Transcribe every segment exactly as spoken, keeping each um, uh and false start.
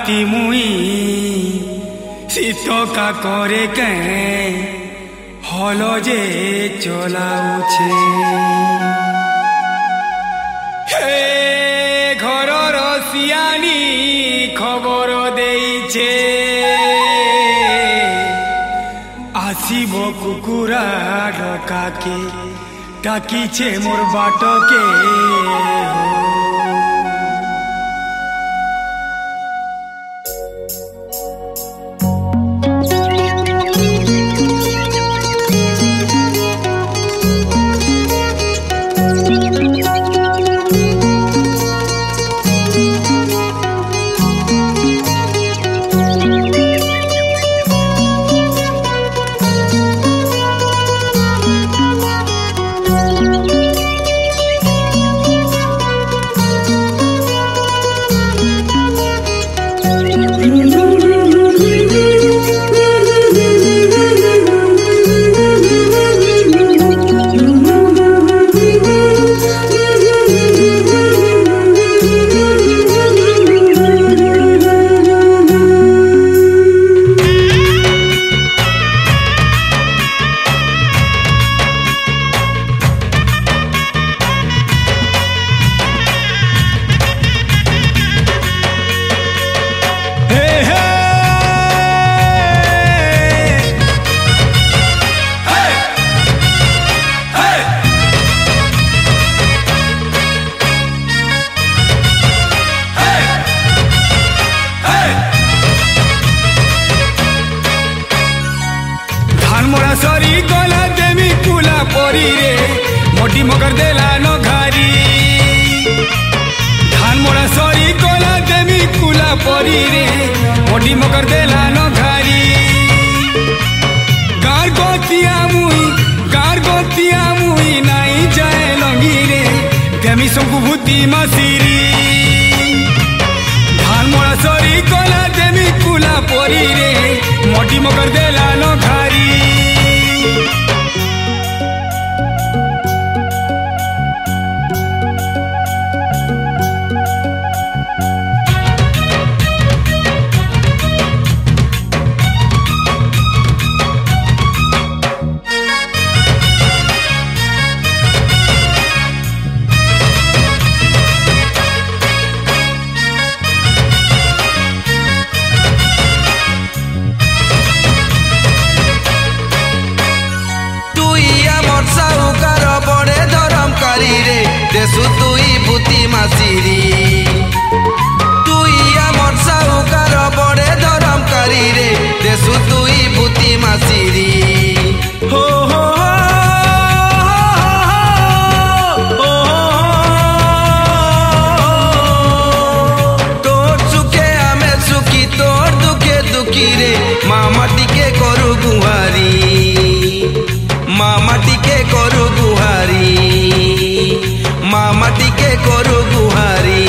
রাতি মুই শীত কাকরে কে হল যে চলাউছে হে ঘরর সিয়ানি খবর দেইছে আসিব কুকুরা ডকাকে ডাকিছে মোর বাটকে मोटी मगर देला नो घारी धान मोड़ा सरी कोला देवी कुला परी रे मोटी मगर देला नो घारी गार गोतिया मुई गार गोतिया मुई नाई जाए लंगी रे देमी संकु भूति मासीरी धान मोड़ा सरी कोला देवी कुला परी रे मोटी मगर देला नो घारी देसु तुई भूति मासीरी तुई आमर साहुकार बड़े धरम करी रे देसु तुई भूति मासीरी हो हो तोर सुखे आमे सुखी तोर दुखे दुखी रे मामा टिके करू गुहारी मामा टिके करू गुहारी मामा टिके करू गुहारी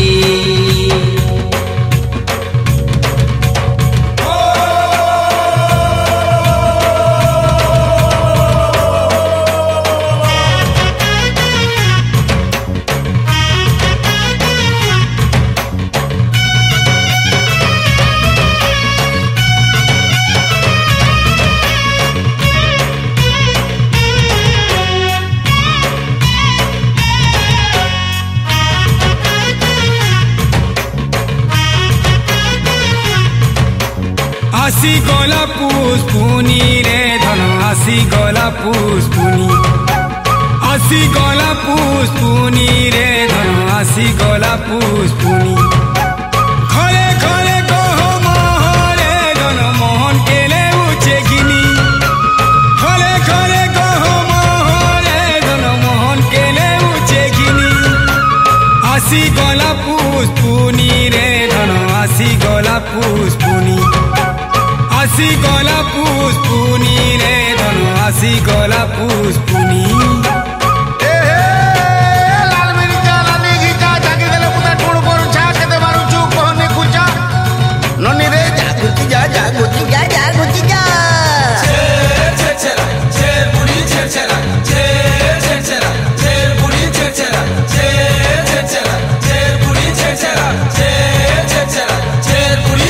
आसी गला पुष्पुनी रे धन आसी गला पुष्पुनी आसी गला पुष्पुनी रे धन आसी गला पुष्पुनी खरे खरे कह मोहरे धन मोहन केले उचे गिनी खरे खरे कह मोहरे धन मोहन केले उचे गिनी आसी गला पुष्पुनी रे धन आसी गला पुष्पुनी आसी गला पुष्पुनी रे धन आसी गला पुष्पुनी लाल मिर्चा लाली घिचा जागी देले पुता टोड़ पर छा के दे मारू चुप कहने कुचा ननी रे जा गुची जा जा गुची जा जा गुची जा छे छे छेरा छे बुढ़ी छे छेरा छे छे छेरा छे बुढ़ी छे छेरा छे छे छेरा छे बुढ़ी छे छेरा छे छे छेरा छे बुढ़ी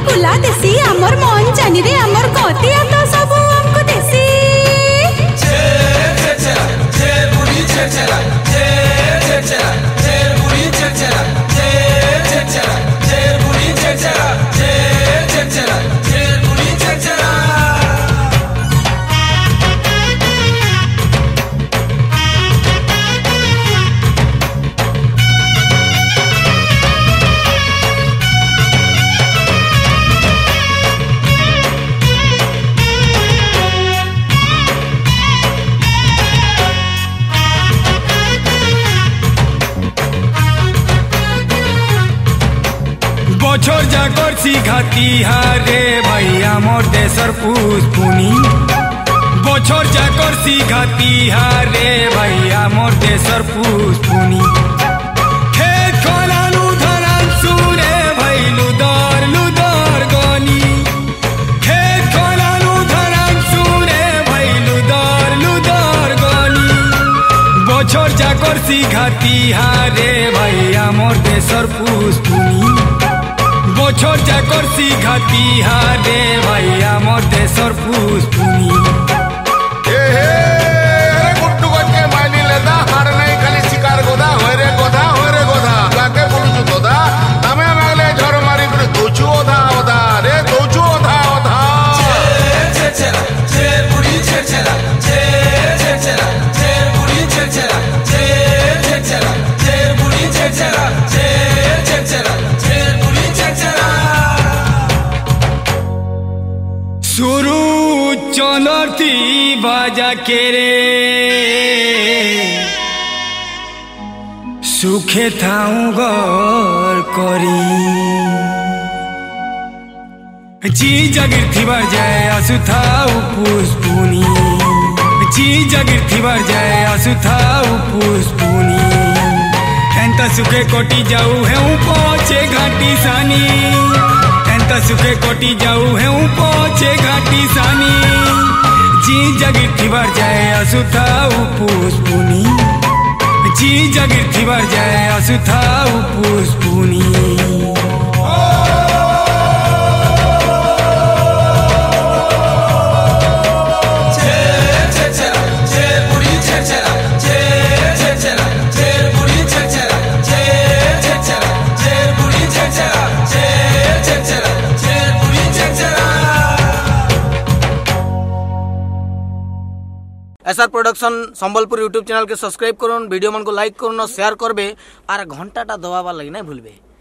कुला देसी हमर मन जानी रे हमर गतिया तो सब हमको देसी छेर छेरा छेर बुढ़ी छेर छेरा छेर छेर छेरा छेर बुढ़ी छेर छेरा छेर छेर छेरा छेर बुढ़ी छेर छेरा छेर छेर छेरा छेर बुढ़ी छेर छेरा বছর যা করছি ঘাতি হারে ভাইয়া মোর দেশর পুষ্পুনি বছর যা করছি ঘাতি হারে ভাইয়া মোর দেশর পুষ্পুনি খেত খলালু ধারান সুরে ভাই লুদর লুদর গনি খেত খলালু ধারান সুরে ভাই লুদর লুদর গনি বছর যা করছি ঘাতি হারে ভাইয়া মোর দেশর পুষ্পুনি বছর যা করছি ঘাতি হারে ভাইয়া মোর দেশর পুষ্পুনি ए हे अरे गुड्डू गट्टे माइली लेदा हार नहीं खाली शिकार गोदा होय रे गोदा होय रे गोदा लाके बोलुछु दोदा तमे मागले झर मारी करे दोचु ओधा ओधा रे दोचु ओधा ओधा छेर छेरा छेर बुढ़ी छेर छेरा छेर छेर छेरा छेर बुढ़ी छेर छेरा छेर छेर छेरा छेर बुढ़ी छेर छेरा छेर छेर छेरा छेर बुढ़ी छेर छेरा शुरू चलती बाजा के रे सुखे थाऊ घर करी जी जगिर थिबार जाए आसु थाऊ पुष्पुनी जी जगिर थिबार जाए आसु थाऊ पुष्पुनी एंता सुखे कोटी जाऊ है पहुंचे घाटी सानी एंता सुखे कोटी जाऊ है पहुंचे घाटी सानी जी जगिर थिबार जाए आसु थाऊ पुष्पुनी जी जगिर थिबार जाए आसु थाऊ पुष्पुनी छेर छेर छेरा छेर बुढ़ी छेर छेरा छेर छेर छेरा छेर बुढ़ी छेर छेरा छेर छेर छेरा छेर बुढ़ी छेर छेरा छेर छेर छेरा छेर बुढ़ी छेर छेरा SR production Sambalpur YouTube channel के सब्सक्राइब करुन वीडियो मन को लाइक करुन और शेयर करबे और घंटाटा दबाবার লাগি না ভুলবে।